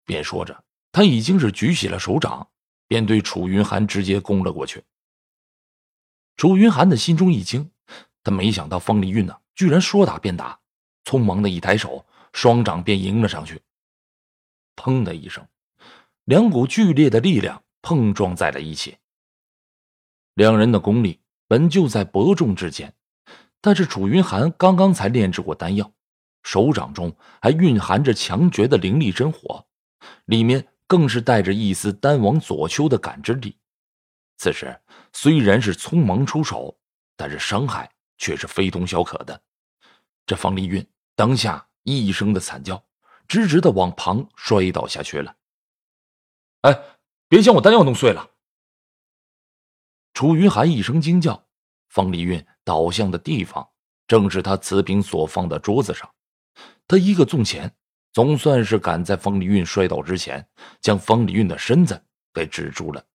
便说着，他已经是举起了手掌，便对楚云寒直接攻了过去。楚云寒的心中一惊，他没想到方丽韵居然说打便打，匆忙的一抬手，双掌便迎了上去。砰的一声，两股剧烈的力量碰撞在了一起。两人的功力本就在伯仲之间，但是楚云寒刚刚才炼制过丹药，手掌中还蕴含着强绝的灵力真火，里面更是带着一丝丹王左丘的感知力。此时虽然是匆忙出手，但是伤害却是非同小可的。这方丽韵当下一声的惨叫，直直的往旁摔倒下去了。哎，别将我丹药弄碎了！楚云寒一声惊叫，方丽韵倒向的地方正是他瓷瓶所放的桌子上。他一个纵前，总算是赶在方丽韵摔倒之前，将方丽韵的身子给制住了。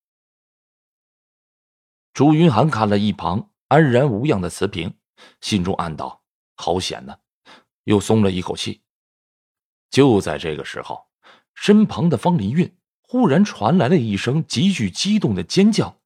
楚云寒看了一旁安然无恙的瓷瓶，心中暗道：好险呢，又松了一口气。就在这个时候，身旁的方丽韵忽然传来了一声极具激动的尖叫。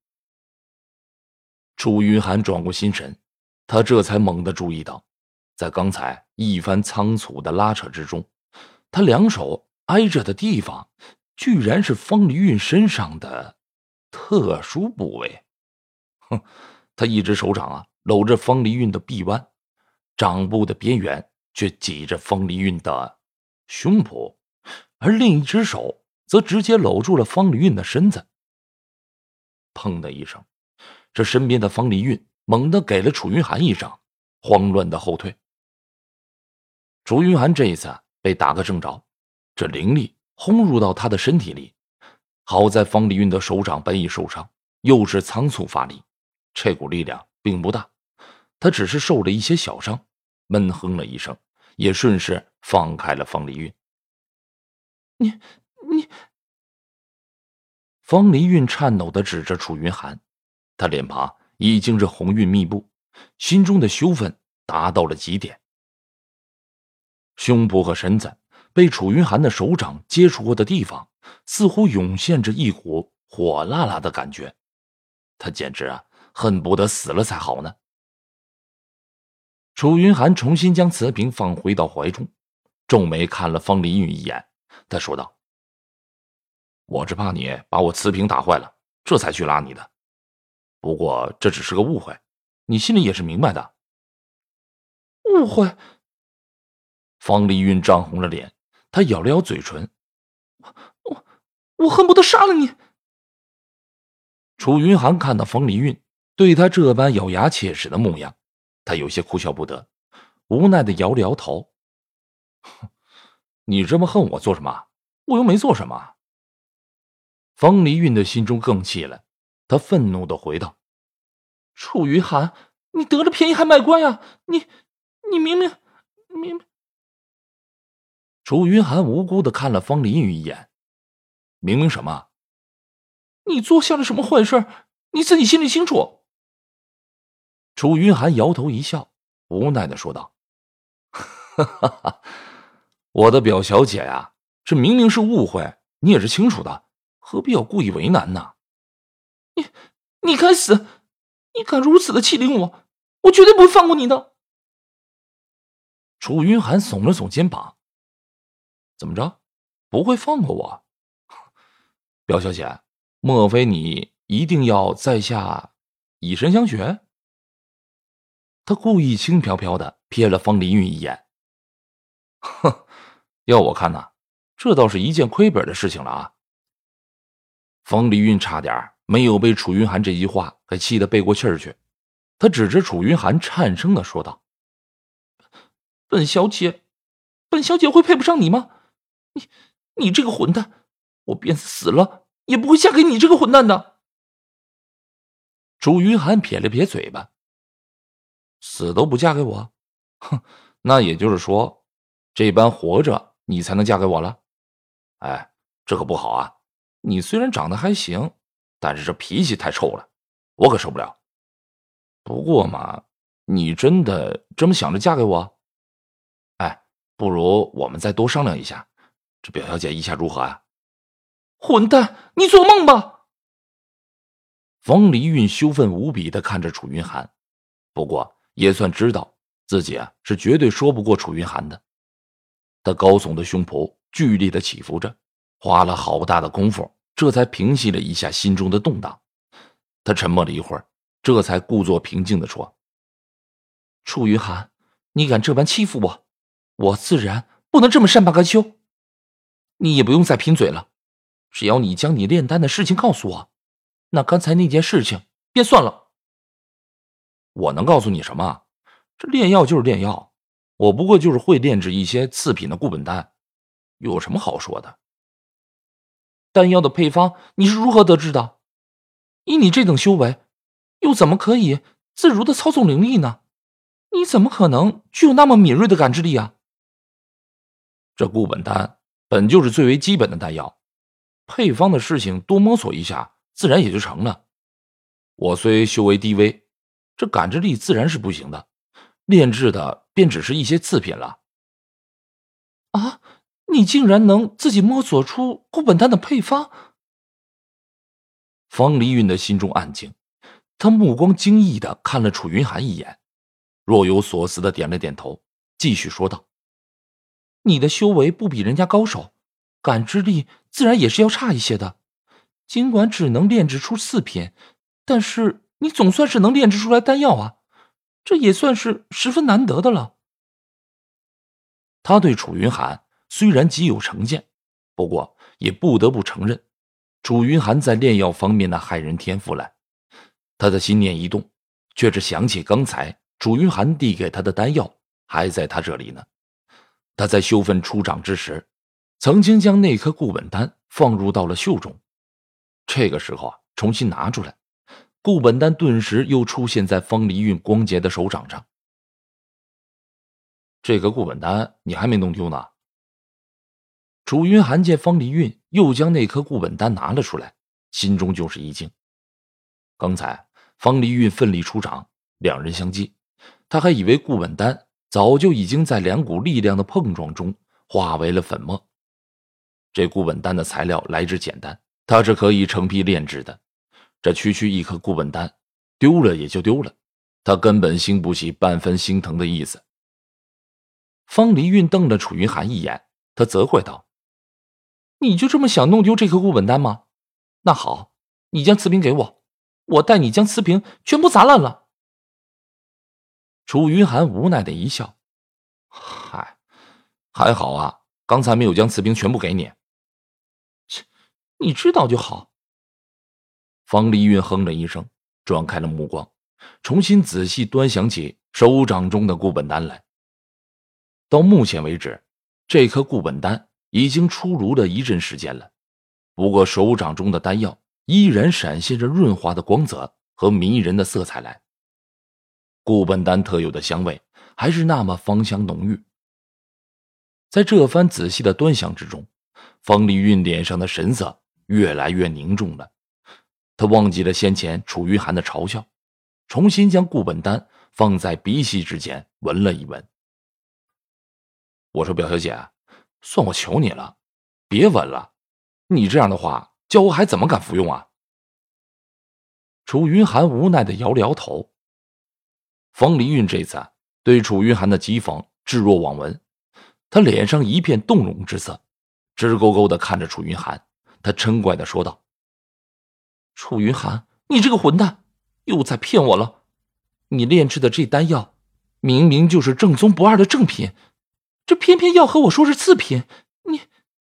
楚云寒转过心神，他这才猛地注意到，在刚才一番仓促的拉扯之中，他两手挨着的地方居然是方丽韵身上的特殊部位。他一只手掌搂着方丽韵的臂弯，掌部的边缘却挤着方丽韵的胸脯，而另一只手则直接搂住了方丽韵的身子。砰的一声，这身边的方丽韵猛地给了楚云寒一掌，慌乱的后退。楚云寒这一次被打个正着，这灵力轰入到他的身体里。好在方丽韵的手掌本已受伤，又是仓促发力，这股力量并不大，他只是受了一些小伤，闷哼了一声，也顺势放开了方丽韵。你方丽韵颤抖地指着楚云寒，他脸庞已经是红晕密布，心中的羞愤达到了极点。胸部和身子被楚云寒的手掌接触过的地方，似乎涌现着一股火辣辣的感觉，他简直恨不得死了才好呢。楚云寒重新将瓷瓶放回到怀中，皱眉看了方丽韵一眼，他说道：我只怕你把我瓷瓶打坏了，这才去拉你的。不过这只是个误会，你心里也是明白的。 误会？ 方丽韵涨红了脸，她咬了咬嘴唇。 我恨不得杀了你！ 楚云寒看到方丽韵对他这般咬牙切齿的模样，他有些哭笑不得，无奈的摇了摇头。你这么恨我做什么？我又没做什么。方丽韵的心中更气了，他愤怒的回道： 楚云寒，你得了便宜还卖乖呀！你明明…… 楚云寒无辜的看了方丽韵一眼。明明什么？ 你做下了什么坏事，你自己心里清楚。 楚云寒摇头一笑，无奈的说道：哈哈哈，我的表小姐呀，这明明是误会，你也是清楚的，何必要故意为难呢？ 你该死！你敢如此的欺凌我，我绝对不会放过你的！ 楚云寒耸了耸肩膀。怎么着？不会放过我？表小姐，莫非你一定要在下以身相许？他故意轻飘飘的瞥了方丽韵一眼。哼，要我看这倒是一件亏本的事情了。方丽韵差点没有被楚云寒这句话给气得背过气儿去，他指着楚云寒颤声的说道： 本小姐会配不上你吗？你这个混蛋，我便死了也不会嫁给你这个混蛋的。 楚云寒撇了撇嘴巴：死都不嫁给我？哼，那也就是说，这般活着你才能嫁给我了？哎，这可不好你虽然长得还行，但是这脾气太臭了，我可受不了。不过嘛，你真的这么想着嫁给我？哎，不如我们再多商量一下，这表小姐意下如何混蛋，你做梦吧！ 方离韵羞愤无比地看着楚云寒，不过也算知道自己是绝对说不过楚云寒的。他高耸的胸脯剧烈地起伏着，花了好大的功夫，这才平息了一下心中的动荡。他沉默了一会儿，这才故作平静地说： 楚云寒，你敢这般欺负我，我自然不能这么善罢甘休。你也不用再贫嘴了，只要你将你炼丹的事情告诉我，那刚才那件事情便算了。 我能告诉你什么？这炼药就是炼药，我不过就是会炼制一些次品的固本丹，有什么好说的？ 丹药的配方你是如何得知的？以你这等修为，又怎么可以自如的操纵灵力呢？你怎么可能具有那么敏锐的感知力啊？ 这固本丹本就是最为基本的丹药，配方的事情多摸索一下，自然也就成了。我虽修为低微，这感知力自然是不行的，炼制的便只是一些次品了。 啊，你竟然能自己摸索出固本丹的配方？ 方离韵的心中暗惊，他目光惊异地看了楚云寒一眼，若有所思地点了点头，继续说道： 你的修为不比人家高手，感知力自然也是要差一些的。尽管只能炼制出次品，但是你总算是能炼制出来丹药啊，这也算是十分难得的了。 他对楚云寒虽然极有成见，不过也不得不承认楚云寒在炼药方面的骇人天赋来。他的心念一动，却是想起刚才楚云寒递给他的丹药还在他这里呢。他在秀分出掌之时，曾经将那颗固本丹放入到了袖中，这个时候重新拿出来，固本丹顿时又出现在方离韵光洁的手掌上。这个固本丹你还没弄丢呢。楚云寒见方离韵又将那颗固本丹拿了出来，心中就是一惊。刚才方离韵奋力出掌，两人相接，他还以为固本丹早就已经在两股力量的碰撞中化为了粉末。这固本丹的材料来之简单，它是可以成批炼制的，这区区一颗固本丹丢了也就丢了，他根本兴不起半分心疼的意思。方离韵瞪了楚云寒一眼，他责怪道： 你就这么想弄丢这颗固本丹吗？那好，你将瓷瓶给我，我带你将瓷瓶全部砸烂了。 楚云寒无奈的一笑：嗨，还好啊，刚才没有将瓷瓶全部给你。 切，你知道就好。 方离韵哼了一声，转开了目光，重新仔细端详起手掌中的固本丹来。到目前为止，这颗固本丹已经出炉了一阵时间了，不过手掌中的丹药依然闪现着润滑的光泽和迷人的色彩来。固本丹特有的香味还是那么芳香浓郁。在这番仔细的端详之中，方离韵脸上的神色越来越凝重了。他忘记了先前楚云寒的嘲笑，重新将固本丹放在鼻息之间闻了一闻。我说表小姐，算我求你了，别闻了，你这样的话叫我还怎么敢服用啊？楚云寒无奈地摇了摇头。方离韵这次对楚云寒的讥讽置若罔闻，他脸上一片动容之色，直勾勾地看着楚云寒，他嗔怪地说道： 楚云寒，你这个混蛋，又在骗我了！你炼制的这丹药明明就是正宗不二的正品，这偏偏要和我说是次品，你……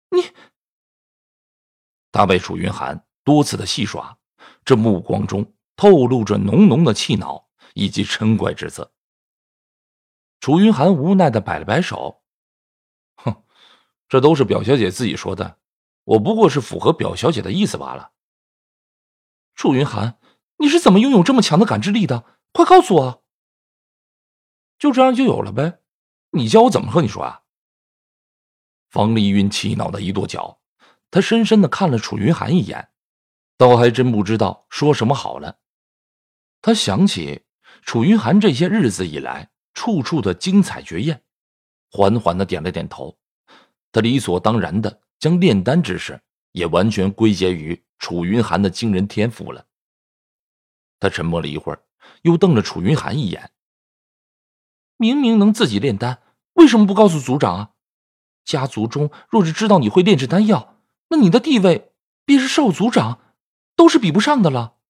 他被楚云寒多次的戏耍，这目光中透露着浓浓的气恼以及嗔怪之色。楚云寒无奈地摆了摆手：哼，这都是表小姐自己说的，我不过是符合表小姐的意思罢了。 楚云寒，你是怎么拥有这么强的感知力的？快告诉我！ 就这样就有了呗，你教我怎么和你说啊？方离韵气恼的一跺脚，他深深地看了楚云寒一眼，倒还真不知道说什么好了。他想起楚云寒这些日子以来处处的精彩绝艳，缓缓地点了点头。他理所当然地将炼丹之事也完全归结于楚云寒的惊人天赋了。他沉默了一会儿，又瞪了楚云寒一眼。 明明能自己炼丹，为什么不告诉族长啊？家族中若是知道你会炼制丹药，那你的地位便是少族长，都是比不上的了。